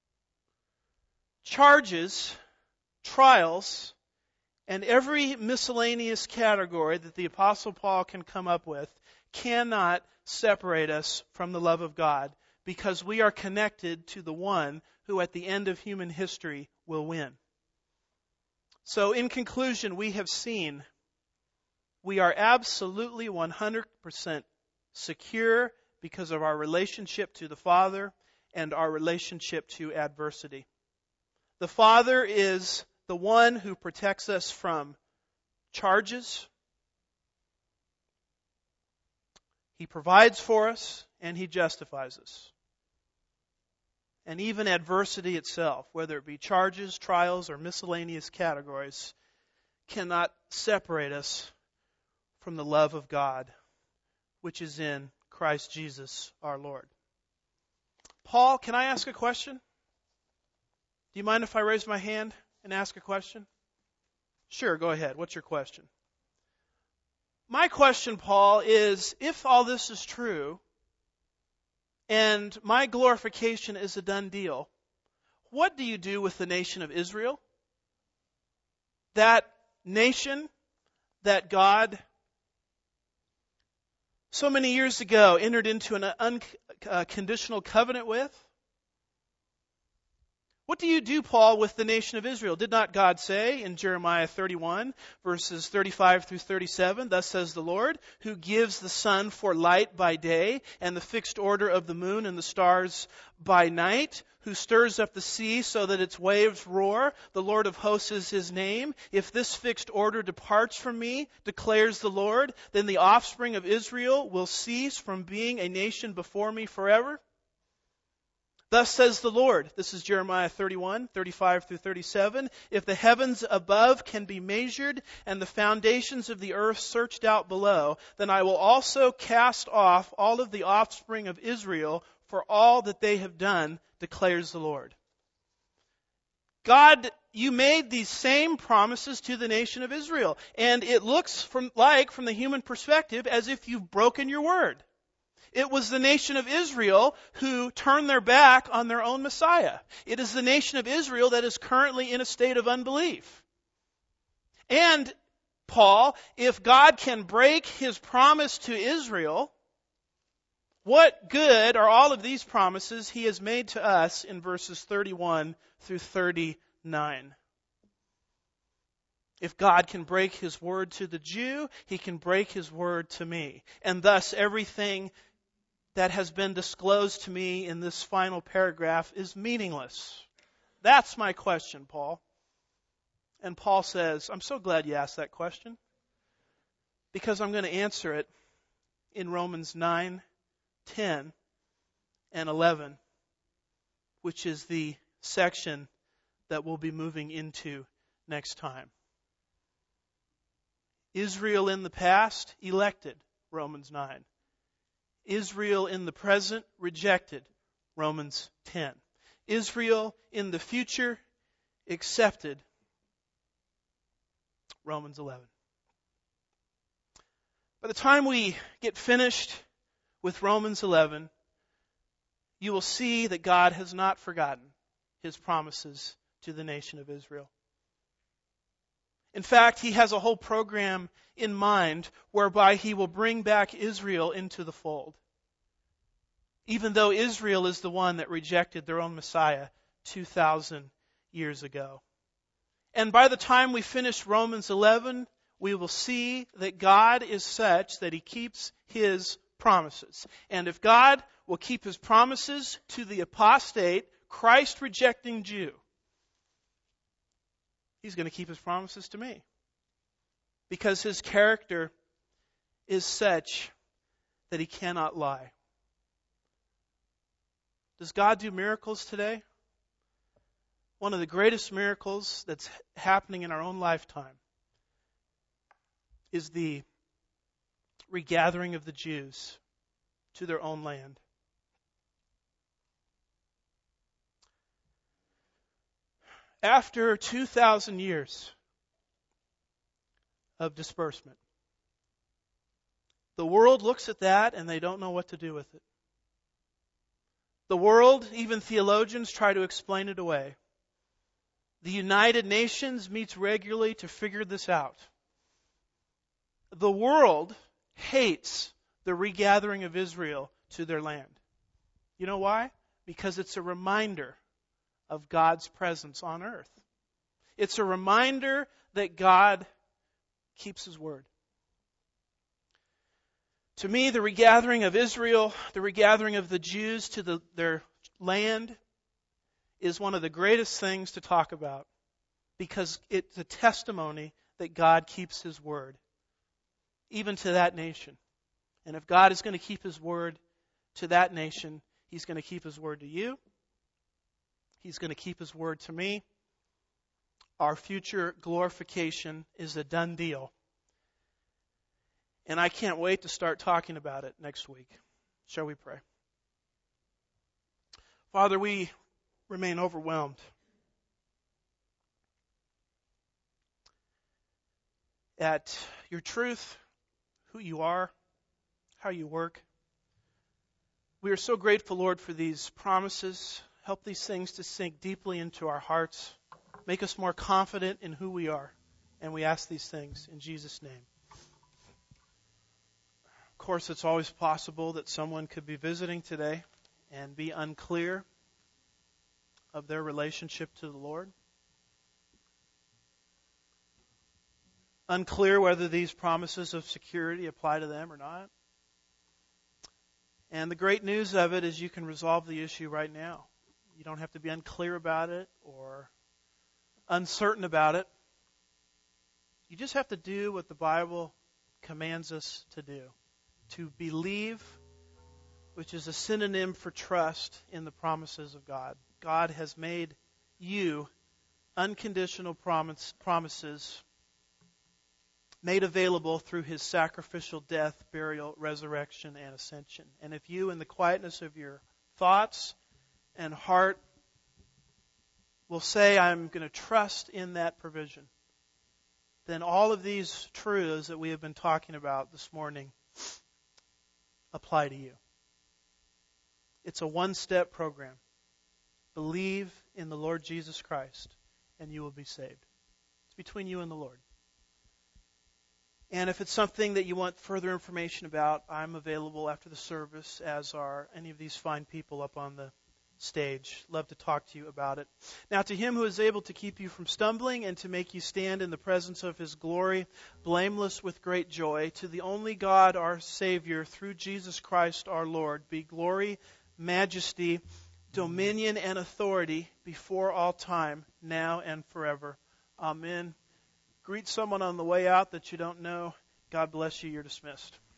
Charges, trials, and every miscellaneous category that the Apostle Paul can come up with cannot separate us from the love of God, because we are connected to the one who at the end of human history will win. So in conclusion, we have seen we are absolutely 100% secure because of our relationship to the Father and our relationship to adversity. The Father is the one who protects us from charges. He provides for us and He justifies us. And even adversity itself, whether it be charges, trials, or miscellaneous categories, cannot separate us from the love of God, which is in Christ Jesus our Lord. Paul, can I ask a question? Do you mind if I raise my hand and ask a question? Sure, go ahead. What's your question? My question, Paul, is if all this is true and my glorification is a done deal, what do you do with the nation of Israel? That nation that God so many years ago entered into an unconditional covenant with? What do you do, Paul, with the nation of Israel? Did not God say in Jeremiah 31, verses 35 through 37, thus says the Lord, who gives the sun for light by day, and the fixed order of the moon and the stars by night, who stirs up the sea so that its waves roar, the Lord of hosts is His name. If this fixed order departs from me, declares the Lord, then the offspring of Israel will cease from being a nation before me forever. Thus says the Lord, this is Jeremiah 31, 35 through 37, if the heavens above can be measured and the foundations of the earth searched out below, then I will also cast off all of the offspring of Israel for all that they have done, declares the Lord. God, you made these same promises to the nation of Israel, and it looks from the human perspective as if you've broken your word. It was the nation of Israel who turned their back on their own Messiah. It is the nation of Israel that is currently in a state of unbelief. And, Paul, if God can break His promise to Israel, what good are all of these promises He has made to us in verses 31 through 39? If God can break His word to the Jew, He can break His word to me. And thus everything that has been disclosed to me in this final paragraph is meaningless. That's my question, Paul. And Paul says, I'm so glad you asked that question, because I'm going to answer it in Romans 9, 10, and 11, which is the section that we'll be moving into next time. Israel in the past, elected, Romans 9. Israel in the present, rejected, Romans 10. Israel in the future, accepted, Romans 11. By the time we get finished with Romans 11, you will see that God has not forgotten His promises to the nation of Israel. In fact, he has a whole program in mind whereby he will bring back Israel into the fold. Even though Israel is the one that rejected their own Messiah 2,000 years ago. And by the time we finish Romans 11, we will see that God is such that he keeps his promises. And if God will keep his promises to the apostate, Christ-rejecting Jew, he's going to keep his promises to me. Because his character is such that he cannot lie. Does God do miracles today? One of the greatest miracles that's happening in our own lifetime is the regathering of the Jews to their own land. After 2,000 years of disbursement, the world looks at that and they don't know what to do with it. The world, even theologians, try to explain it away. The United Nations meets regularly to figure this out. The world hates the regathering of Israel to their land. You know why? Because it's a reminder of God's presence on earth. It's a reminder that God keeps his word. To me, the regathering of Israel, the regathering of the Jews to their land, is one of the greatest things to talk about because it's a testimony that God keeps his word, even to that nation. And if God is going to keep his word to that nation, he's going to keep his word to you. He's going to keep his word to me. Our future glorification is a done deal. And I can't wait to start talking about it next week. Shall we pray? Father, we remain overwhelmed at your truth, who you are, how you work. We are so grateful, Lord, for these promises. Help these things to sink deeply into our hearts. Make us more confident in who we are. And we ask these things in Jesus' name. Of course, it's always possible that someone could be visiting today and be unclear of their relationship to the Lord. Unclear whether these promises of security apply to them or not. And the great news of it is you can resolve the issue right now. You don't have to be unclear about it or uncertain about it. You just have to do what the Bible commands us to do. To believe, which is a synonym for trust in the promises of God. God has made you unconditional promises made available through his sacrificial death, burial, resurrection, and ascension. And if you, in the quietness of your thoughts and heart, will say, I'm going to trust in that provision, then all of these truths that we have been talking about this morning apply to you. It's a one-step program. Believe in the Lord Jesus Christ, and you will be saved. It's between you and the Lord. And if it's something that you want further information about, I'm available after the service, as are any of these fine people up on the stage. Love to talk to you about it. Now, to him who is able to keep you from stumbling and to make you stand in the presence of his glory, blameless with great joy, to the only God, our Savior, through Jesus Christ our Lord, be glory, majesty, dominion, and authority before all time, now and forever. Amen. Greet someone on the way out that you don't know. God bless you. You're dismissed.